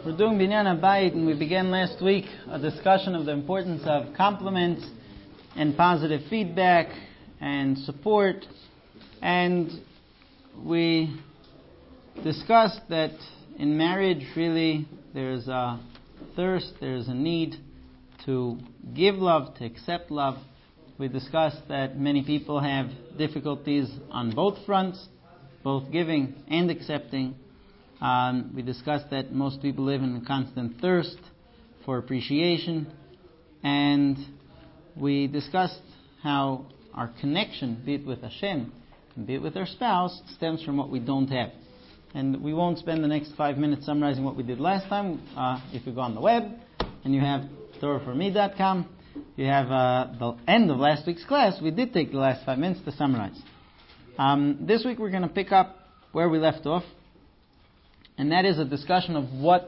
We're doing Binyan HaBayit, and we began last week a discussion of the importance of compliments and positive feedback and support. And we discussed that in marriage, really, there's a thirst, there's a need to give love, to accept love. We discussed that many people have difficulties on both fronts, both giving and accepting. We discussed that most people live in a constant thirst for appreciation. And we discussed how our connection, be it with Hashem and be it with our spouse, stems from what we don't have. And we won't spend the next 5 minutes summarizing what we did last time. If you go on the web and you have TorahForMe.com, you have the end of last week's class. We did take the last 5 minutes to summarize. This week we're going to pick up where we left off, and that is a discussion of what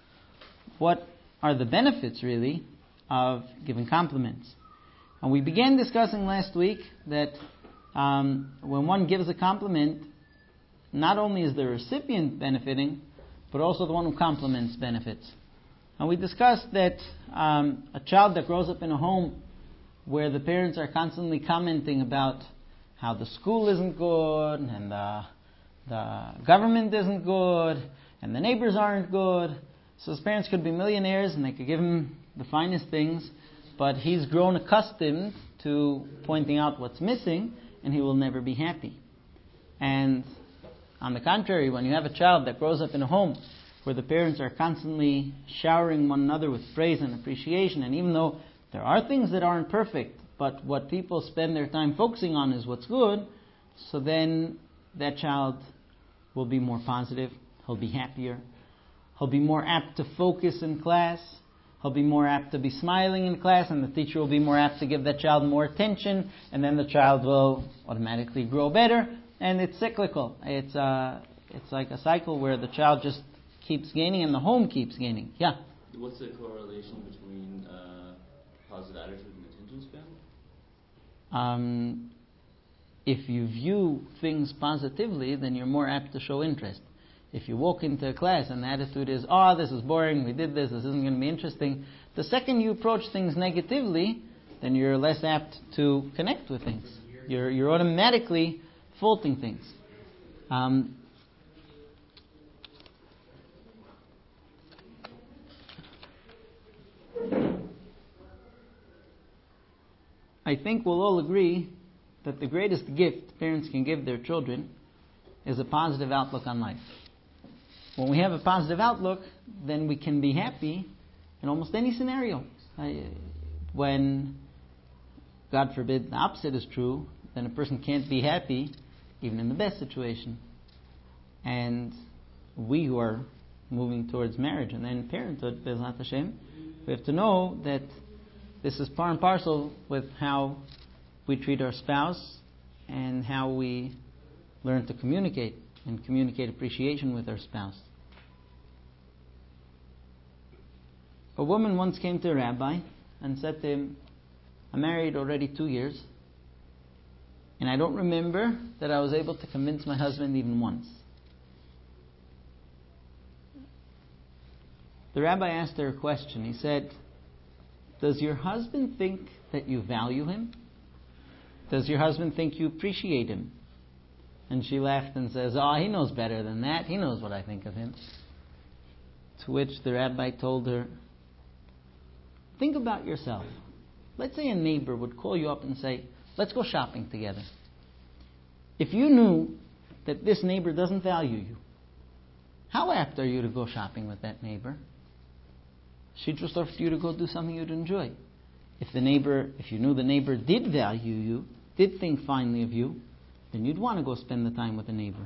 are the benefits, really, of giving compliments. And we began discussing last week that when one gives a compliment, not only is the recipient benefiting, but also the one who compliments benefits. And we discussed that a child that grows up in a home where the parents are constantly commenting about how the school isn't good, and the government isn't good, and the neighbors aren't good. So his parents could be millionaires and they could give him the finest things, but he's grown accustomed to pointing out what's missing, and he will never be happy. And on the contrary, when you have a child that grows up in a home where the parents are constantly showering one another with praise and appreciation, and even though there are things that aren't perfect, but what people spend their time focusing on is what's good, so then that child will be more positive, he'll be happier, he'll be more apt to focus in class, he'll be more apt to be smiling in class, and the teacher will be more apt to give that child more attention, and then the child will automatically grow better. And it's cyclical. It's like a cycle where the child just keeps gaining and the home keeps gaining. Yeah? What's the correlation between positive attitude and attention span? If you view things positively, then you're more apt to show interest. If you walk into a class and the attitude is, this is boring, we did this isn't going to be interesting, the second you approach things negatively, then you're less apt to connect with things. You're automatically faulting things. I think we'll all agree that the greatest gift parents can give their children is a positive outlook on life. When we have a positive outlook, then we can be happy in almost any scenario. When, God forbid, the opposite is true, then a person can't be happy even in the best situation. And we who are moving towards marriage and then parenthood, B'ezrat Hashem, we have to know that this is par and parcel with how we treat our spouse and how we learn to communicate and communicate appreciation with our spouse. A woman once came to a rabbi and said to him, I'm married already 2 years, and I don't remember that I was able to convince my husband even once. The rabbi asked her a question. He said, does your husband think that you value him? Does your husband think you appreciate him? And she laughed and says, he knows better than that. He knows what I think of him. To which the rabbi told her, think about yourself. Let's say a neighbor would call you up and say, let's go shopping together. If you knew that this neighbor doesn't value you, how apt are you to go shopping with that neighbor? She'd just offer you to go do something you'd enjoy. If you knew the neighbor did value you, did think finely of you, then you'd want to go spend the time with the neighbor.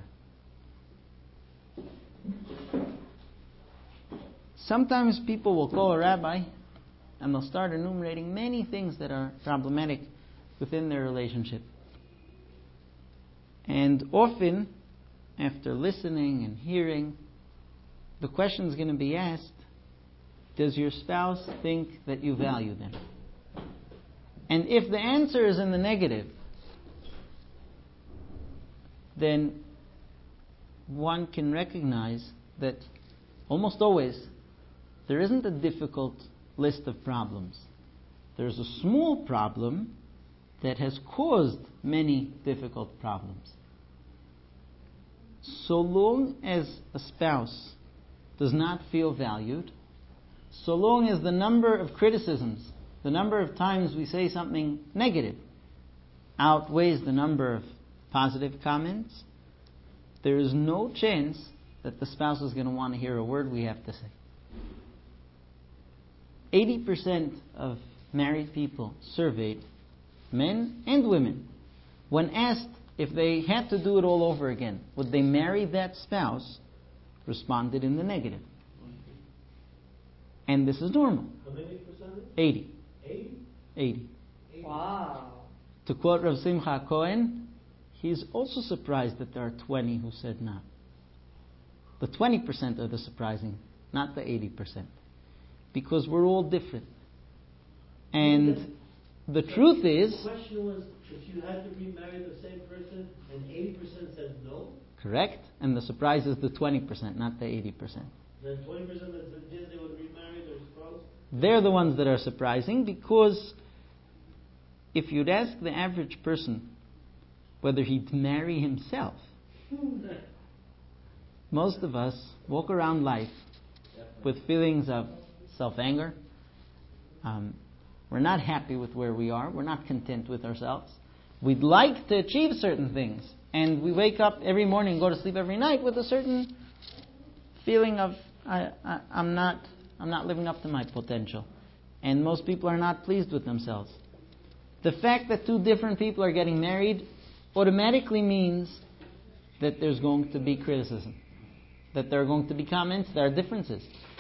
Sometimes people will call a rabbi and they'll start enumerating many things that are problematic within their relationship. And often, after listening and hearing, the question is going to be asked, does your spouse think that you value them? And if the answer is in the negative, then one can recognize that almost always there isn't a difficult list of problems. There's a small problem that has caused many difficult problems. So long as a spouse does not feel valued, so long as the number of criticisms, the number of times we say something negative, outweighs the number of positive comments, there is no chance that the spouse is going to want to hear a word we have to say. 80% of married people surveyed, men and women, when asked if they had to do it all over again, would they marry that spouse, responded in the negative. And this is normal. How many percent? 80. 80? 80. Wow. To quote Rav Simcha Cohen, he's also surprised that there are 20 who said no. The 20% are the surprising, not the 80%. Because we're all different. And the truth is... The question was, if you had to remarry the same person and 80% said no? Correct. And the surprise is the 20%, not the 80%. Then 20% that said yes, they would remarry their spouse? They're the ones that are surprising, because if you'd ask the average person whether he'd marry himself, most of us walk around life with feelings of self-anger. We're not happy with where we are. We're not content with ourselves. We'd like to achieve certain things. And we wake up every morning, go to sleep every night with a certain feeling of, I'm not living up to my potential. And most people are not pleased with themselves. The fact that two different people are getting married automatically means that there's going to be criticism, that there are going to be comments, there are differences.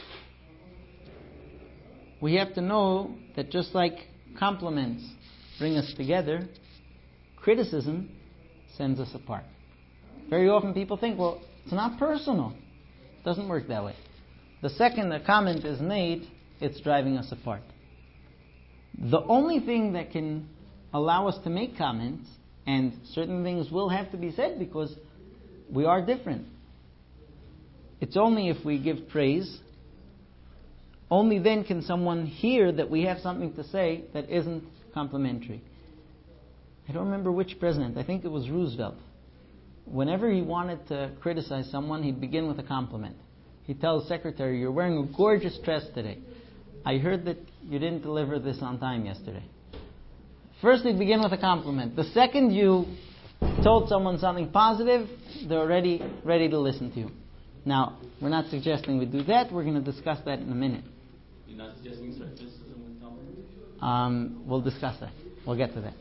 We have to know that just like compliments bring us together, criticism sends us apart. Very often people think, well, it's not personal. It doesn't work that way. The second a comment is made, it's driving us apart. The only thing that can allow us to make comments, and certain things will have to be said because we are different, it's only if we give praise. Only then can someone hear that we have something to say that isn't complimentary. I don't remember which president. I think it was Roosevelt. Whenever he wanted to criticize someone, he'd begin with a compliment. He'd tell his secretary, "You're wearing a gorgeous dress today. I heard that you didn't deliver this on time yesterday." First, he'd begin with a compliment. The second you told someone something positive, they're already ready to listen to you. Now, we're not suggesting we do that. We're going to discuss that in a minute. You're not suggesting criticism with compliment? We'll discuss that. We'll get to that.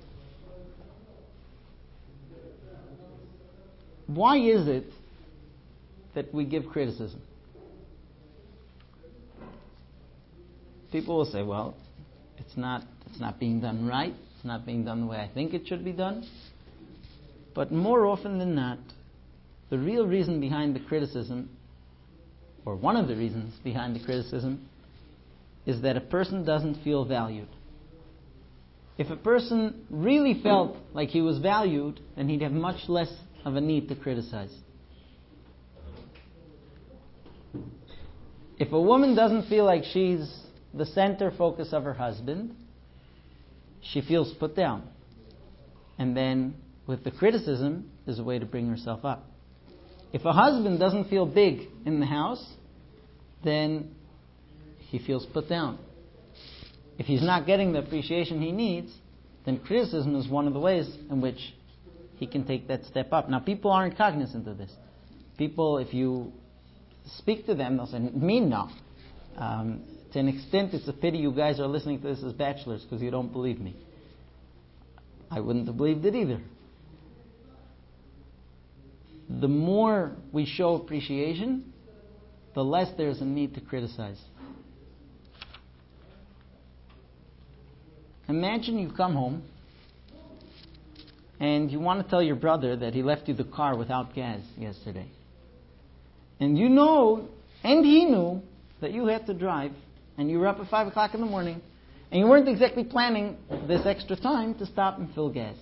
Why is it that we give criticism? People will say, well, it's not being done right. It's not being done the way I think it should be done. But more often than not, the real reason behind the criticism, or one of the reasons behind the criticism, is that a person doesn't feel valued. If a person really felt like he was valued, then he'd have much less of a need to criticize. If a woman doesn't feel like she's the center focus of her husband, she feels put down. And then with the criticism is a way to bring herself up. If a husband doesn't feel big in the house, then he feels put down. If he's not getting the appreciation he needs, then criticism is one of the ways in which he can take that step up. Now, people aren't cognizant of this. People, if you speak to them, they'll say, me, no. To an extent, it's a pity you guys are listening to this as bachelors because you don't believe me. I wouldn't have believed it either. The more we show appreciation, the less there's a need to criticize. Imagine you come home and you want to tell your brother that he left you the car without gas yesterday. And you know, and he knew, that you had to drive, and you were up at 5 o'clock in the morning, and you weren't exactly planning this extra time to stop and fill gas.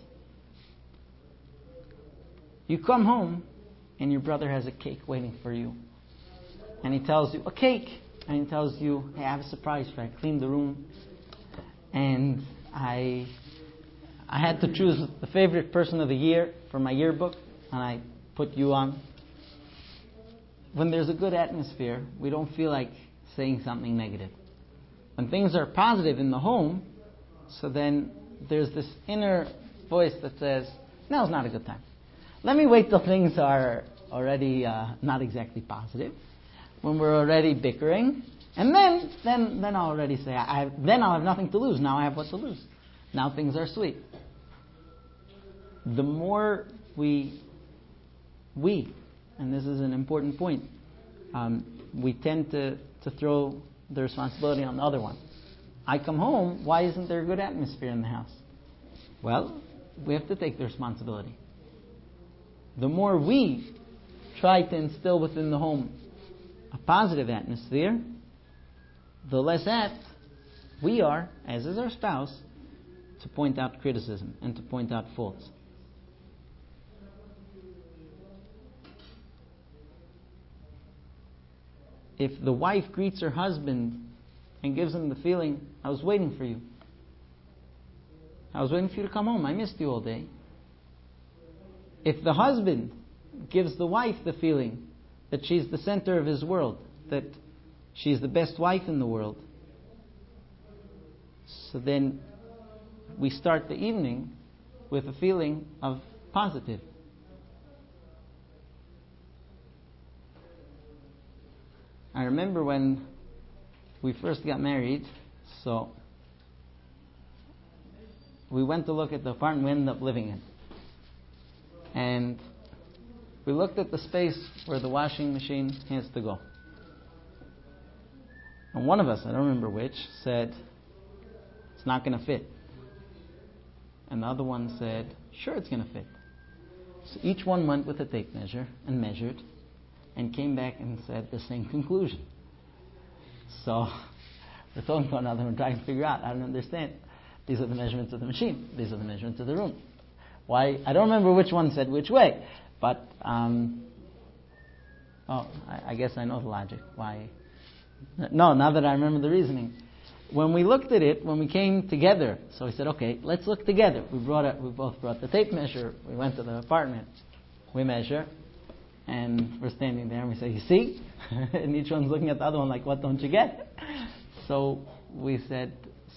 You come home, and your brother has a cake waiting for you. And he tells you, a cake? and he tells you, hey, I have a surprise for you. I cleaned the room, and I had to choose the favorite person of the year for my yearbook, and I put you on. When there's a good atmosphere, we don't feel like saying something negative. When things are positive in the home, so then there's this inner voice that says, now's not a good time. Let me wait till things are already not exactly positive, when we're already bickering, and then I'll already say, then I'll have nothing to lose. Now I have what to lose. Now things are sweet. The more we, and this is an important point, we tend to throw the responsibility on the other one. I come home, why isn't there a good atmosphere in the house? Well, we have to take the responsibility. The more we try to instill within the home a positive atmosphere, the less apt we are, as is our spouse, to point out criticism and to point out faults. If the wife greets her husband and gives him the feeling, I was waiting for you. I was waiting for you to come home. I missed you all day. If the husband gives the wife the feeling that she's the center of his world, that she's the best wife in the world, so then we start the evening with a feeling of positive. I remember when we first got married, so we went to look at the apartment we ended up living in. And we looked at the space where the washing machine has to go. And one of us, I don't remember which, said, it's not going to fit. And the other one said, sure it's going to fit. So each one went with a tape measure and measured and came back and said the same conclusion. So we're talking to one another and trying to figure out, I don't understand. These are the measurements of the machine. These are the measurements of the room. Why? I don't remember which one said which way. But, I guess I know the logic. Why? No, now that I remember the reasoning. When we looked at it, when we came together, so we said, okay, let's look together. We both brought the tape measure. We went to the apartment. We measure. And we're standing there and we say, you see? And each one's looking at the other one like, what don't you get? So we said,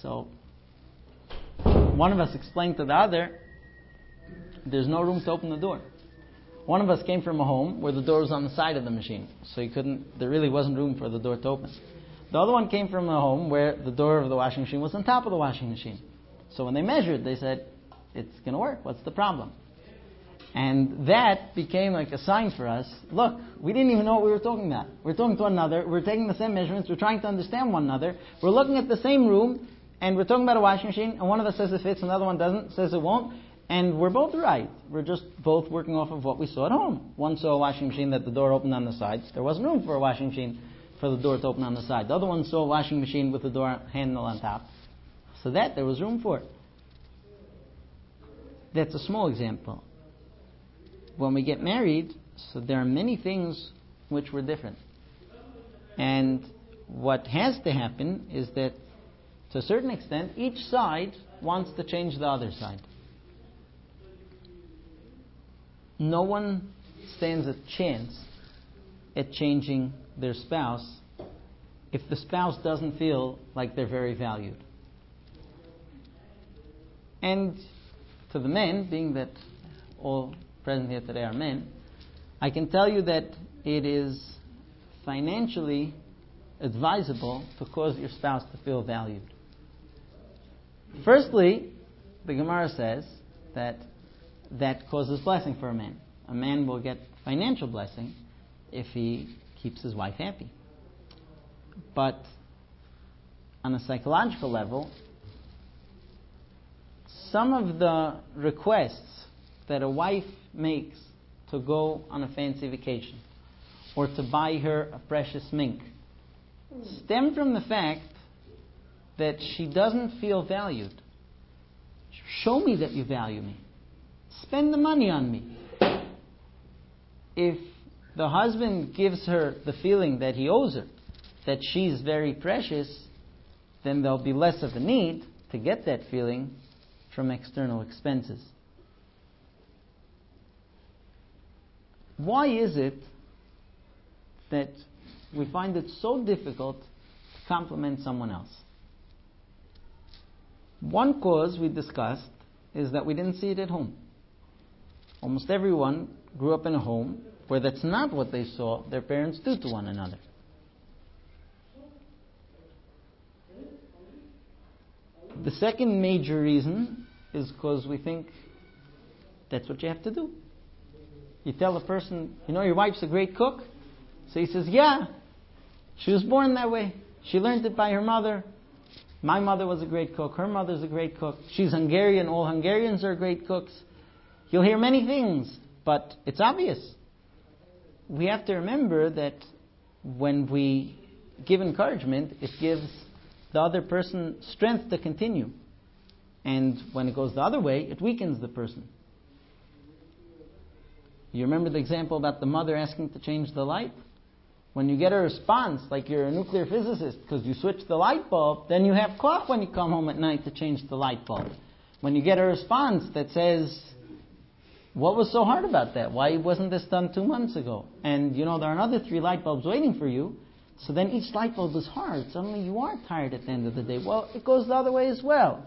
one of us explained to the other, there's no room to open the door. One of us came from a home where the door was on the side of the machine, so there really wasn't room for the door to open. The other one came from a home where the door of the washing machine was on top of the washing machine. So when they measured, they said, it's going to work. What's the problem? And that became like a sign for us. Look, we didn't even know what we were talking about. We're talking to one another. We're taking the same measurements. We're trying to understand one another. We're looking at the same room, and we're talking about a washing machine, and one of us says it fits, and the other one doesn't, says it won't. And we're both right. We're just both working off of what we saw at home. One saw a washing machine that the door opened on the side. There wasn't room for a washing machine for the door to open on the side. The other one saw a washing machine with the door handle on top. So that there was room for it. That's a small example. When we get married, so there are many things which were different. And what has to happen is that, to a certain extent, each side wants to change the other side. No one stands a chance at changing their spouse if the spouse doesn't feel like they're very valued. And to the men, being that all present here today are men, I can tell you that it is financially advisable to cause your spouse to feel valued. Firstly, the Gemara says that causes blessing for a man. A man will get financial blessing if he keeps his wife happy. But on a psychological level, some of the requests that a wife makes to go on a fancy vacation or to buy her a precious mink stem from the fact that she doesn't feel valued. Show me that you value me. Spend the money on me. If the husband gives her the feeling that he owes her, that she's very precious, then there'll be less of a need to get that feeling from external expenses. Why is it that we find it so difficult to compliment someone else? One cause we discussed is that we didn't see it at home. Almost everyone grew up in a home where that's not what they saw their parents do to one another. The second major reason is because we think that's what you have to do. You tell a person, your wife's a great cook. So he says, yeah, she was born that way. She learned it by her mother. My mother was a great cook. Her mother's a great cook. She's Hungarian. All Hungarians are great cooks. You'll hear many things, but it's obvious. We have to remember that when we give encouragement, it gives the other person strength to continue. And when it goes the other way, it weakens the person. You remember the example about the mother asking to change the light? When you get a response, like you're a nuclear physicist, because you switch the light bulb, then you have koach when you come home at night to change the light bulb. When you get a response that says, what was so hard about that? Why wasn't this done 2 months ago? And there are another 3 light bulbs waiting for you. So then each light bulb is hard. Suddenly you are tired at the end of the day. Well, it goes the other way as well.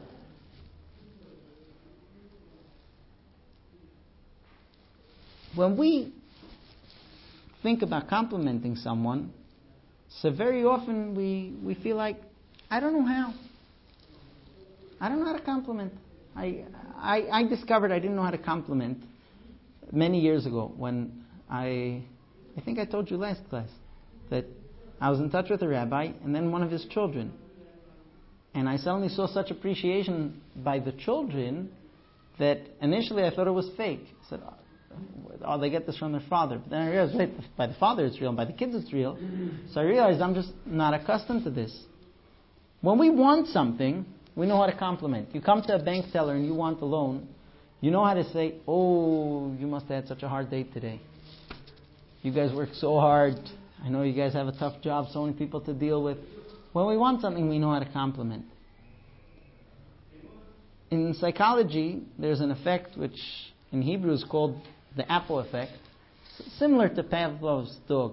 When we think about complimenting someone, so very often we feel like, I don't know how. I don't know how to compliment. I discovered I didn't know how to compliment many years ago when I think I told you last class that I was in touch with a rabbi and then one of his children. And I suddenly saw such appreciation by the children that initially I thought it was fake. I said, they get this from their father. But then I realized, wait, by the father it's real, and by the kids it's real. So I realized I'm just not accustomed to this. When we want something, we know how to compliment. You come to a bank teller and you want a loan, you know how to say, oh, you must have had such a hard day today. You guys work so hard. I know you guys have a tough job, so many people to deal with. When we want something, we know how to compliment. In psychology, there's an effect which in Hebrew is called the apple effect, similar to Pavlov's dog.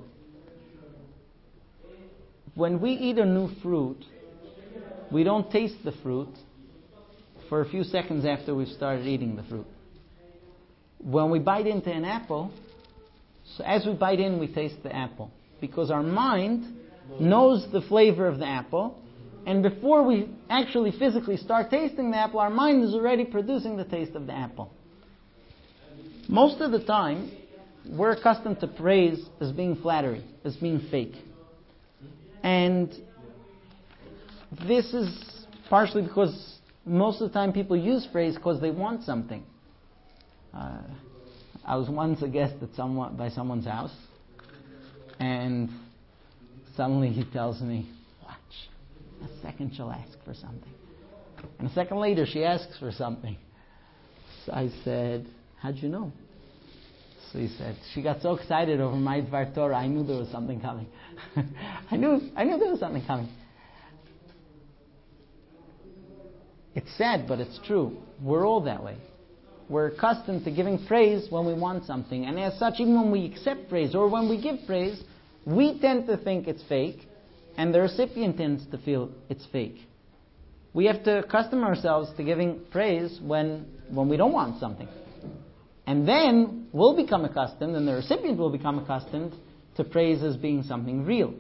When we eat a new fruit, we don't taste the fruit for a few seconds after we've started eating the fruit. When we bite into an apple, so as we bite in, we taste the apple. Because our mind knows the flavor of the apple, and before we actually physically start tasting the apple, our mind is already producing the taste of the apple. Most of the time, we're accustomed to praise as being flattery, as being fake. And this is partially because most of the time people use praise because they want something. I was once a guest at by someone's house, and suddenly he tells me, watch, a second she'll ask for something. And a second later she asks for something. So I said, how'd you know? So he said, she got so excited over my Dvar Torah, I knew there was something coming. I knew there was something coming. It's sad, but it's true. We're all that way. We're accustomed to giving praise when we want something. And as such, even when we accept praise or when we give praise, we tend to think it's fake, and the recipient tends to feel it's fake. We have to accustom ourselves to giving praise when we don't want something. And then we'll become accustomed, and the recipient will become accustomed to praise as being something real.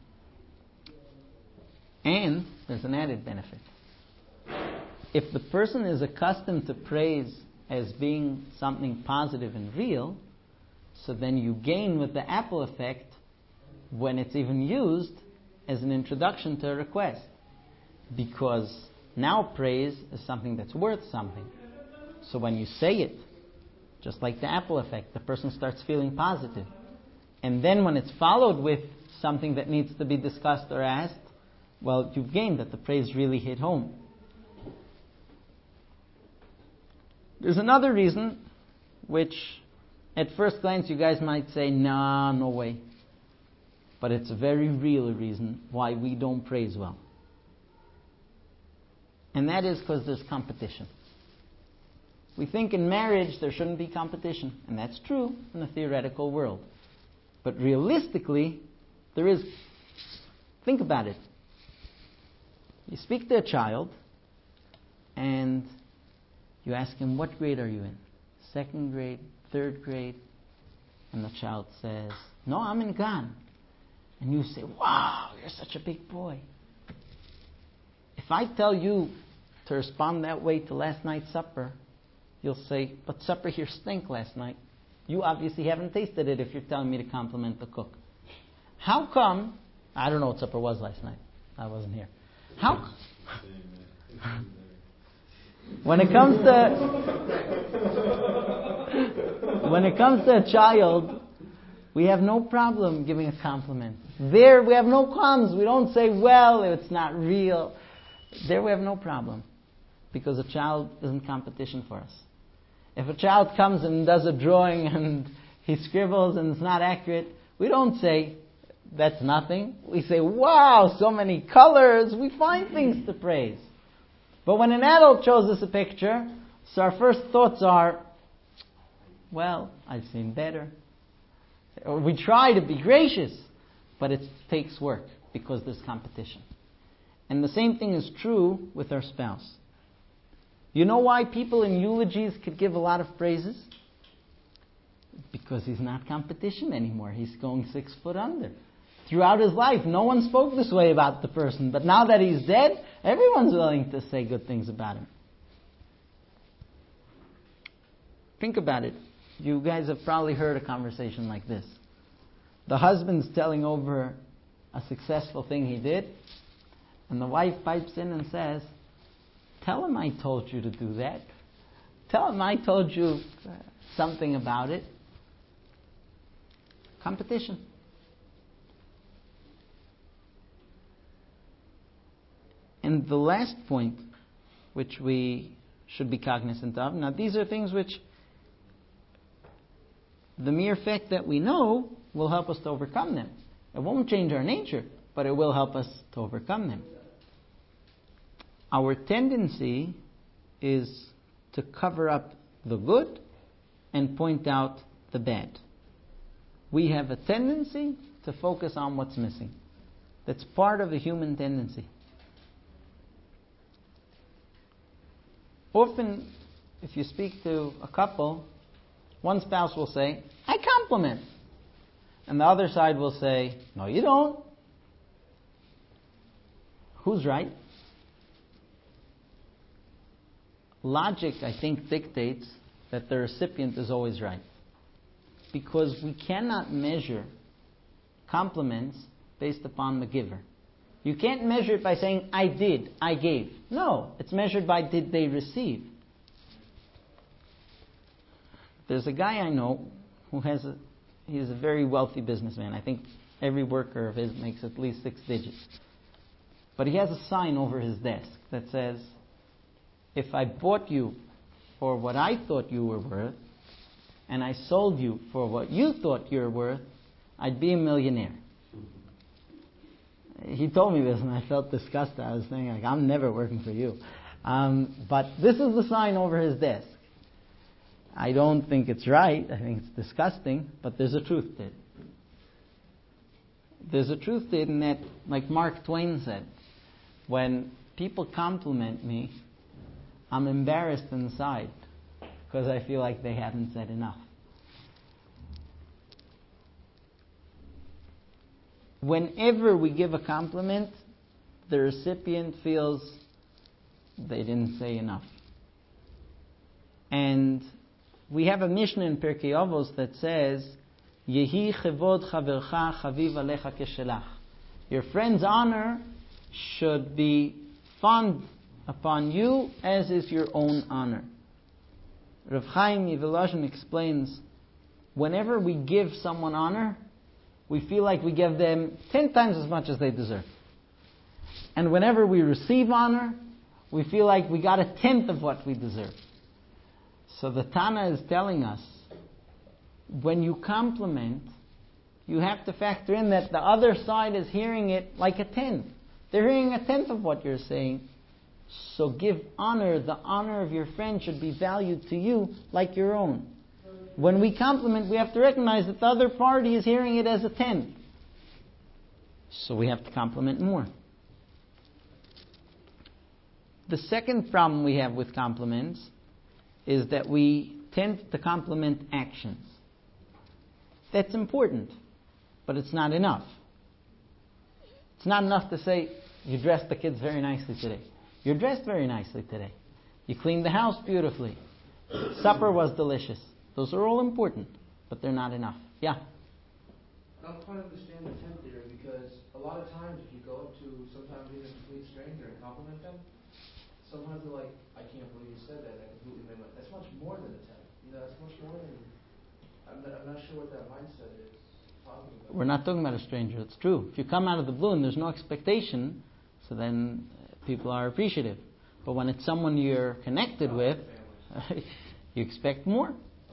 And there's an added benefit. If the person is accustomed to praise as being something positive and real, so then you gain with the apple effect when it's even used as an introduction to a request. Because now praise is something that's worth something. So when you say it, just like the apple effect, the person starts feeling positive. And then when it's followed with something that needs to be discussed or asked, well, you've gained that the praise really hit home. There's another reason, which at first glance you guys might say, nah, no way. but it's a very real reason why we don't praise well. And that is because there's competition. We think in marriage there shouldn't be competition, and that's true in the theoretical world. But realistically, there is. Think about it. You speak to a child, and you ask him, what grade are you in? 2nd grade, 3rd grade? And the child says, no, I'm in Gan. And you say, wow, you're such a big boy. If I tell you to respond that way to last night's supper, you'll say, but supper here stank last night. You obviously haven't tasted it if you're telling me to compliment the cook. How come, I don't know what supper was last night. I wasn't here. How? When it comes to a child, we have no problem giving a compliment. There we have no qualms. We don't say, well, it's not real. There we have no problem, because a child isn't competition for us. If a child comes and does a drawing and he scribbles and it's not accurate, we don't say, that's nothing. We say, wow, so many colors. We find things to praise. But when an adult shows us a picture, so our first thoughts are, well, I've seen better. Or we try to be gracious, but it takes work because there's competition. And the same thing is true with our spouse. You know why people in eulogies could give a lot of praises? Because he's not competition anymore. He's going 6 foot under. Throughout his life, no one spoke this way about the person. But now that he's dead, everyone's willing to say good things about him. Think about it. You guys have probably heard a conversation like this. The husband's telling over a successful thing he did, and the wife pipes in and says, tell him I told you to do that. Tell him I told you something about it. Competition. And the last point, which we should be cognizant of, now these are things which the mere fact that we know will help us to overcome them. It won't change our nature, but it will help us to overcome them. Our tendency is to cover up the good and point out the bad. We have a tendency to focus on what's missing. That's part of the human tendency. Often, if you speak to a couple, one spouse will say, I compliment. And the other side will say, no, you don't. Who's right? Logic, I think, dictates that the recipient is always right. Because we cannot measure compliments based upon the giver. You can't measure it by saying, I did, I gave. No, it's measured by did they receive. There's a guy I know who he's a very wealthy businessman. I think every worker of his makes at least 6 digits. But he has a sign over his desk that says, if I bought you for what I thought you were worth, and I sold you for what you thought you were worth, I'd be a millionaire. He told me this and I felt disgusted. I was thinking, like, I'm never working for you. But this is the sign over his desk. I don't think it's right. I think it's disgusting, but there's a truth to it. There's a truth to it in that, like Mark Twain said, when people compliment me, I'm embarrassed inside because I feel like they haven't said enough. Whenever we give a compliment, the recipient feels they didn't say enough. And we have a Mishnah in Pirkei Avos that says, Yehi chevod chavercha chaviv alecha keshelach. Your friend's honor should be fond upon you as is your own honor. Rav Chaim Yivelozhin explains, whenever we give someone honor, we feel like we give them 10 times as much as they deserve. And whenever we receive honor, we feel like we got 1/10 of what we deserve. So the Tana is telling us, when you compliment, you have to factor in that the other side is hearing it like a 10. They're hearing a tenth of what you're saying. So give honor. The honor of your friend should be valued to you like your own. When we compliment, we have to recognize that the other party is hearing it as a 10. So we have to compliment more. The second problem we have with compliments is that we tend to compliment actions. That's important, but it's not enough. It's not enough to say, you dressed the kids very nicely today. You're dressed very nicely today. You cleaned the house beautifully. Supper was delicious. Those are all important, but they're not enough. Yeah? I don't quite understand the 10 theory, because a lot of times if you go up to sometimes even a complete stranger and compliment them, sometimes they're like, I can't believe you said that. I completely made my... That's much more than a 10. That's much more than... I'm not sure what that mindset is talking about. We're not talking about a stranger. It's true. If you come out of the blue and there's no expectation, so then people are appreciative. But when it's someone you're connected with, you expect more.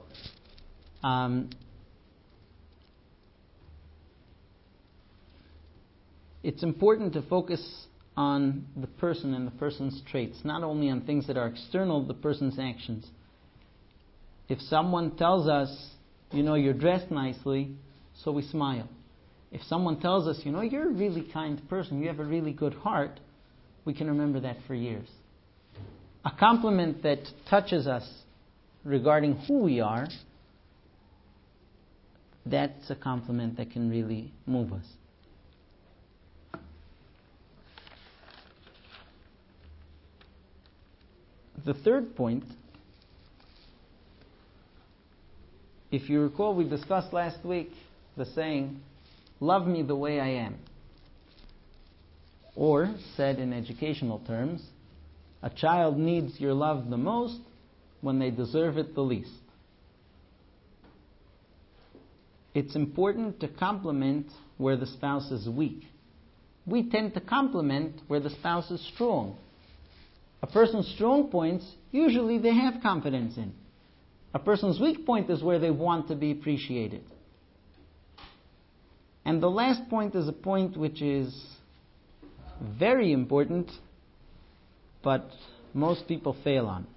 It's important to focus on the person and the person's traits, not only on things that are external to the person's actions. If someone tells us, you're dressed nicely, so we smile. If someone tells us, you're a really kind person, you have a really good heart, we can remember that for years. A compliment that touches us regarding who we are, that's a compliment that can really move us. The third point, if you recall, we discussed last week the saying, love me the way I am. Or, said in educational terms, a child needs your love the most when they deserve it the least. It's important to compliment where the spouse is weak. We tend to compliment where the spouse is strong. A person's strong points, usually they have confidence in. A person's weak point is where they want to be appreciated. And the last point is a point which is very important, but most people fail on.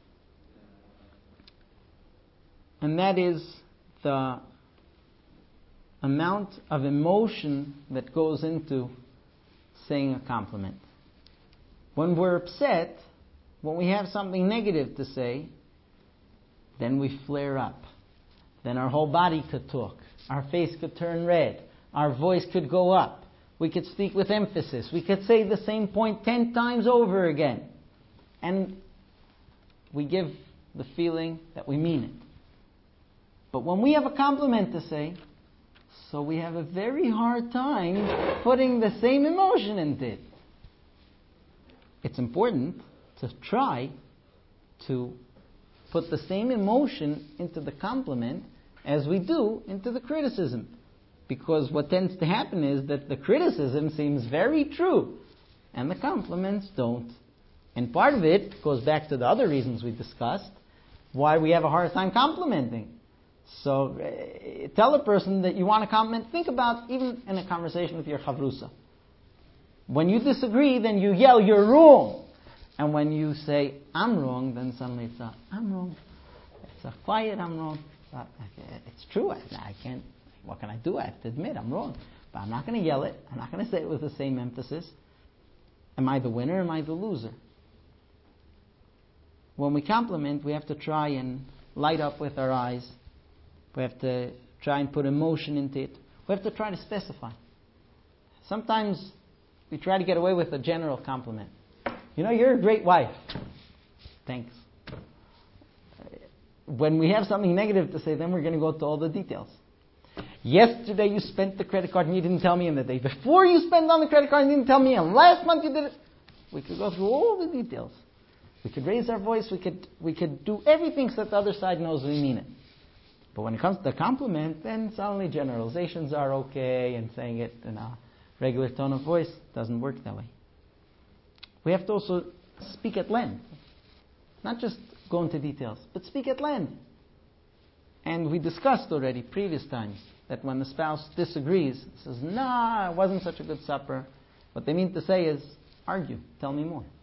And that is the amount of emotion that goes into saying a compliment. When we're upset, when we have something negative to say, then we flare up. Then our whole body could talk. Our face could turn red. Our voice could go up. We could speak with emphasis. We could say the same point 10 times over again. And we give the feeling that we mean it. But when we have a compliment to say, so we have a very hard time putting the same emotion into it. It's important to try to put the same emotion into the compliment as we do into the criticism. Because what tends to happen is that the criticism seems very true and the compliments don't. And part of it goes back to the other reasons we discussed, why we have a hard time complimenting. So tell a person that you want to compliment. Think about even in a conversation with your chavrusa. When you disagree, then you yell, you're wrong. And when you say, I'm wrong, then suddenly it's a, I'm wrong. It's a quiet, I'm wrong. It's true. I can't, what can I do? I have to admit I'm wrong. But I'm not going to yell it. I'm not going to say it with the same emphasis. Am I the winner? Am I the loser? When we compliment, we have to try and light up with our eyes. We have to try and put emotion into it. We have to try to specify. Sometimes we try to get away with a general compliment. You're a great wife. Thanks. When we have something negative to say, then we're going to go to all the details. Yesterday you spent the credit card and you didn't tell me, and the day before you spent on the credit card and you didn't tell me, and last month you did it. We could go through all the details. We could raise our voice. We could do everything so that the other side knows we mean it. But when it comes to the compliment, then suddenly generalizations are okay, and saying it in a regular tone of voice doesn't work that way. We have to also speak at length. Not just go into details, but speak at length. And we discussed already previous times that when the spouse disagrees, says, nah, it wasn't such a good supper, what they mean to say is, argue, tell me more.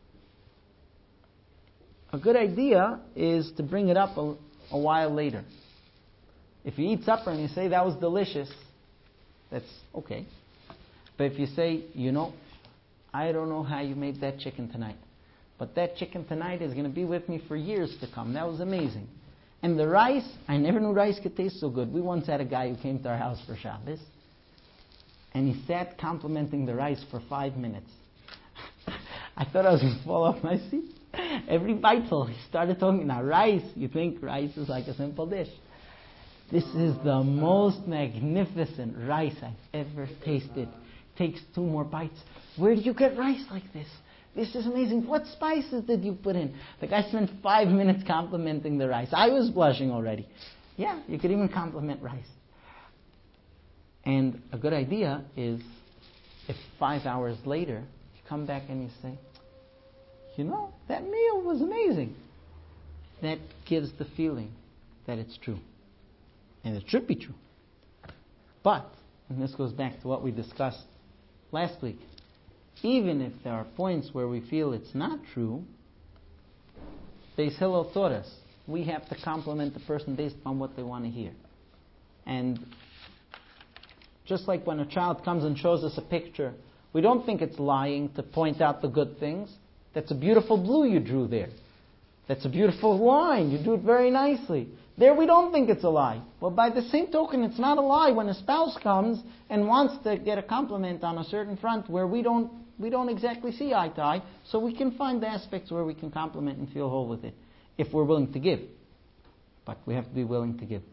A good idea is to bring it up a while later. If you eat supper and you say, that was delicious, that's okay. But if you say, I don't know how you made that chicken tonight, but that chicken tonight is going to be with me for years to come. That was amazing. And the rice, I never knew rice could taste so good. We once had a guy who came to our house for Shabbos, and he sat complimenting the rice for 5 minutes. I thought I was going to fall off my seat. Every biteful, he started talking. Now rice, you think rice is like a simple dish. This is the most magnificent rice I've ever tasted. Takes 2 more bites. Where did you get rice like this? This is amazing. What spices did you put in? The guy spent 5 minutes complimenting the rice. I was blushing already. Yeah, you could even compliment rice. And a good idea is, if 5 hours later, you come back and you say, that meal was amazing. That gives the feeling that it's true. And it should be true. But, and this goes back to what we discussed last week, even if there are points where we feel it's not true, Beis Hillel taught us we have to compliment the person based on what they want to hear. And just like when a child comes and shows us a picture, we don't think it's lying to point out the good things. That's a beautiful blue you drew there. That's a beautiful line. You drew it very nicely. There we don't think it's a lie. Well, by the same token, it's not a lie when a spouse comes and wants to get a compliment on a certain front where we don't exactly see eye to eye, so we can find the aspects where we can compliment and feel whole with it, if we're willing to give. But we have to be willing to give.